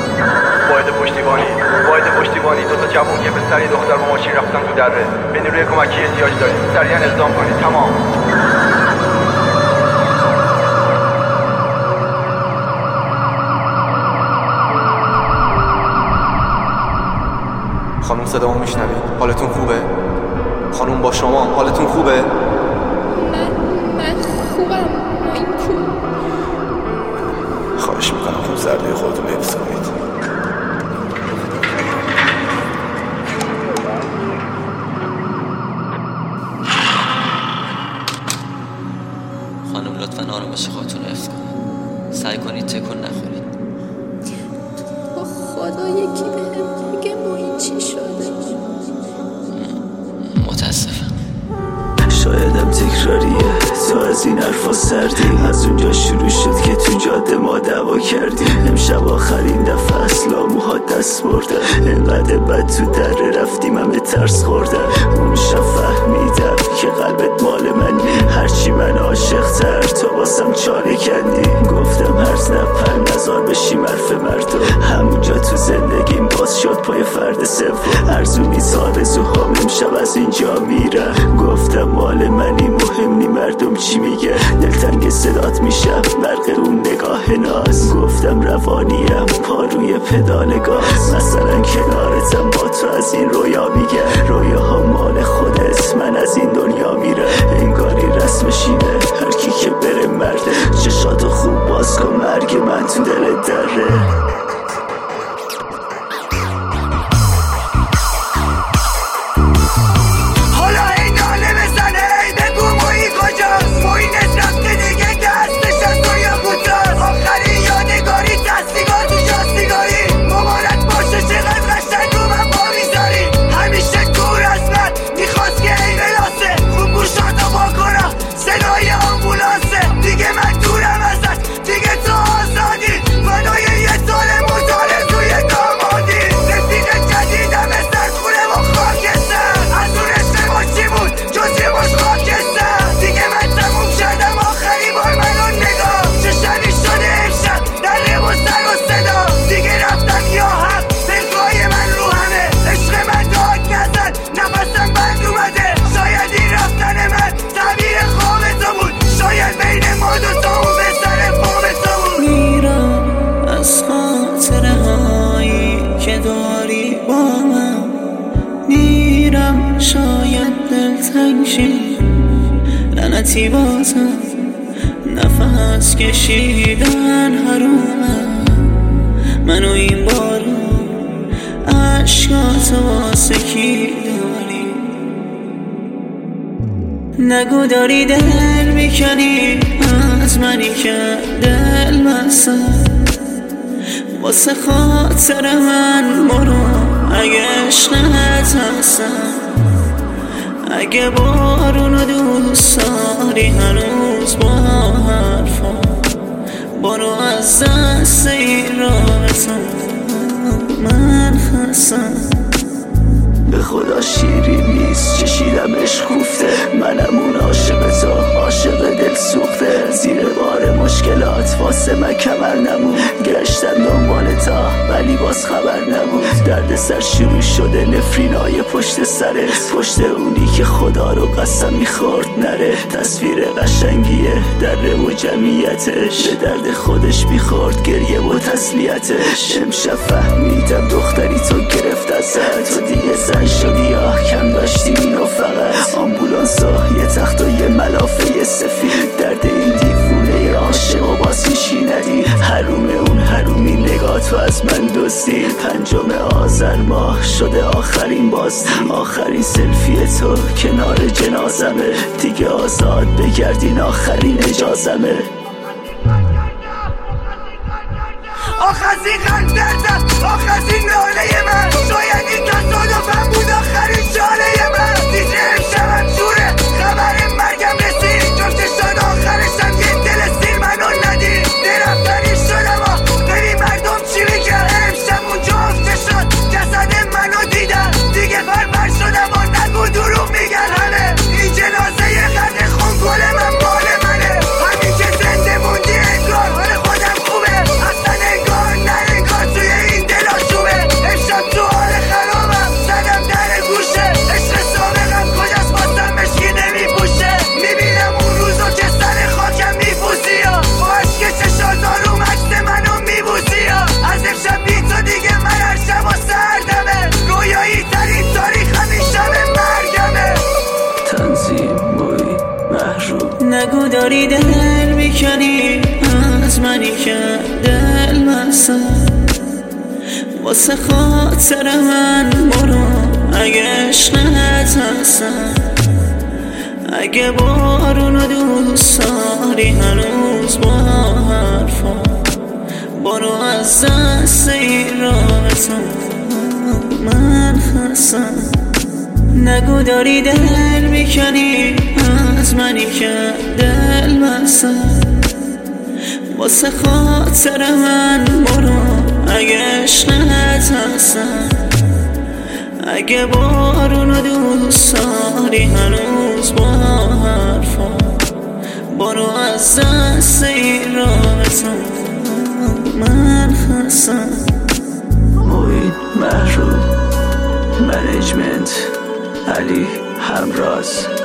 پشتیبانی دو تا جوون یه پسر یه دختر با ماشین رفتن تو دره. به نیروی کمکی احتیاج داریم، سریعا اقدام کنید. تمام. خانم صدامو میشنوید؟ حالتون خوبه؟ خانم با شما حالتون خوبه؟ من خوبم. این کو؟ خواهش میکنم خوب زرده خودتون حفظ کنید. خانم لطفاً آرامش خودتون رو حفظ کنید. سعی کنید تکون نخورید. خدا یکی بهم بگه ما این چی شده. متاسفم. شایدم تکراریه، تو از این حرفا سردی. از اونجا شروع شد که تو جاده ما دعوا کردی. امشب آخرین دفعه اصلا موهات دست برده. اینقدر بد تو دره رفتیم همه ترس خوردم. اون شب فهمیدم که قلبت مال منی. هرچی من عاشق تر تو واسم چاله کندی. گفتم هرز نپر نزار بشیم حرف مردم. همونجا تو زندگیم باز شد پای فرد سوم. ارزونی آرزوهام امشب از اینجا میرم. گفتم مال منی مهم نی مردم چی میگه. دلتنگ صدات میشم برق اون نگاه ناز. گفتم روانیم پا روی پدال گاز. مثلا کنارتم با تو از این رویا میگه. رویاها مال خودت من از این دنیا میرم. انگاری رسمشینه هر کی که بره مرده. چشاتو خوب باز کن مرگ من تو دلت دره. شاید دلتنگ شی لعنتی بازم نفس کشیدن حرومه. منو این بارون عشقاتو واسه کی داری. نگو داری دل میکنی از منی که دل بستم. واسه خاطر من برو اگه عشقت هستم. اگه بارونو دوست داری هنوز با حرفا. برو از دست این راحتم من خستم. به خدا شیری نیست چشیدم عشق کوفته. منم اون عاشق تو عاشق دل سوخته. زیر بار مشکلات واسه من کمر نمون. گشتم دنبال تا ولی باز خبر نبود. درد سر شروع شده نفرینای پشت سرت. پشت اونی که خدا رو قسم میخورد نره. تصویر قشنگیه دره و جمعیتش. به درد خودش میخورد گریه و تسلیتش. امشب فهمیدم دختری تو گرفت ازت. تو دیگه زن شدی یا کم داشتی اینو فقط. آمبولانس ها یه تخت و یه ملافه سفید. درد این دیوونه عاشق و باز میشیندی. حروم اون حرومی نگاه تو از من دزدی. 5 آذر ماه شده آخرین بازدی. آخرین سلفی تو کنار جنازمه. دیگه آزاد بگردین آخرین اجازمه. آخرین خند دردم آخرین ناله من. شاید این تصادفم بود آخرین شاله من. دیجه امشبم شوره خبر مرگم رسید. جفت شد آخرشم یه دل سیر منو ندید. درفتنی شدم ببین مردم چی میگن. امشب اونجا افته شد جسد منو دیدن. دیگه فربر شدم و نگو دروغ میگن همه. این جنازه یه قرد خون گل من مال منه. همین که زنده موندی انگار حال خودم خوبه. اصلا انگار نه انگار توی داری دل میکنی از منی که دل بستم واسه خاطر من برو اگه عشقت هستم اگه بارونو دوست داری هنوز با حرفا برو از دست این رابطه من خستم نگو داری دل میکنی از منی که دل بستم واسه خاطر من برو اگه عشقت هستم اگه بارونو دوست داری هنوز با حرفا برو از دست این رابطه من خستم موین محروم منیجمنت علی همراز